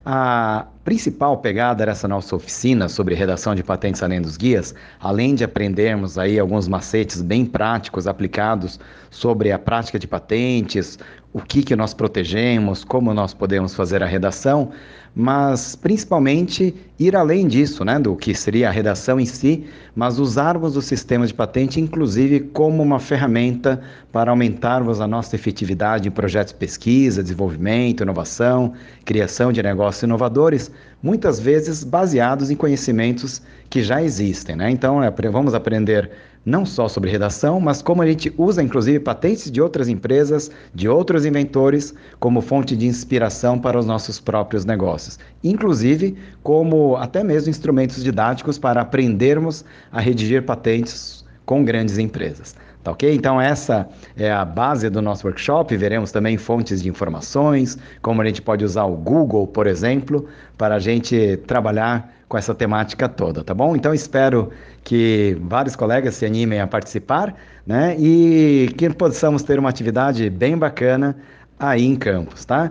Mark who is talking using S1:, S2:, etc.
S1: A principal pegada dessa nossa oficina sobre redação de patentes além dos guias, além de aprendermos aí alguns macetes bem práticos aplicados sobre a prática de patentes, o que nós protegemos, como nós podemos fazer a redação, mas principalmente ir além disso, né, do que seria a redação em si, mas usarmos o sistema de patente, inclusive, como uma ferramenta para aumentarmos a nossa efetividade em projetos de pesquisa, desenvolvimento, inovação, criação de negócios inovadores, muitas vezes baseados em conhecimentos que já existem, né? Então, vamos aprender não só sobre redação, mas como a gente usa, inclusive, patentes de outras empresas, de outros inventores, como fonte de inspiração para os nossos próprios negócios. Inclusive, como até mesmo instrumentos didáticos para aprendermos a redigir patentes com grandes empresas. Tá ok? Então, essa é a base do nosso workshop. Veremos também fontes de informações, como a gente pode usar o Google, por exemplo, para a gente trabalhar com essa temática toda, tá bom? Então, espero que vários colegas se animem a participar, né? E que possamos ter uma atividade bem bacana aí em campus, tá?